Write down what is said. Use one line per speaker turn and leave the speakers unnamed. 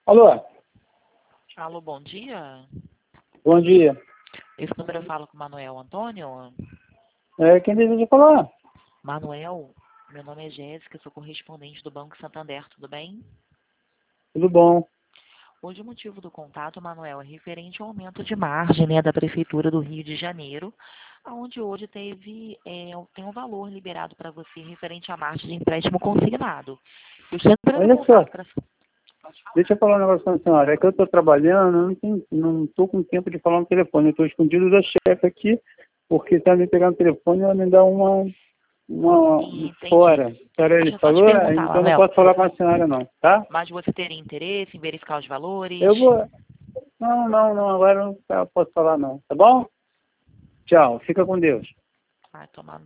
Alô,
Alô, bom dia.
bom dia.
Esse número eu falo com o Manuel Antônio.
Quem deseja falar?
Manuel, meu nome é Jéssica, sou correspondente do Banco Santander, tudo bem?
Tudo bom?
Hoje o motivo do contato, Manuel, é referente ao aumento de margem, né, da Prefeitura do Rio de Janeiro, onde hoje tem um valor liberado para você referente à margem de empréstimo consignado. Eu estou entrando em
Olha só,
contato para...
deixa eu falar um negócio com a senhora. É que eu estou trabalhando, eu não estou com tempo de falar no telefone. Eu estou escondido da chefe aqui, porque está me pegando no telefone e ela me dá uma
Entendi.
fora. A senhora
Deixa eu só te
falou?
perguntar,
Então eu não
Manuel,
posso falar com a senhora não, tá?
mas você teria interesse em verificar os valores?
Eu vou... Não, agora eu não posso falar não, tá bom? Tchau, fica com Deus.
Vai tomar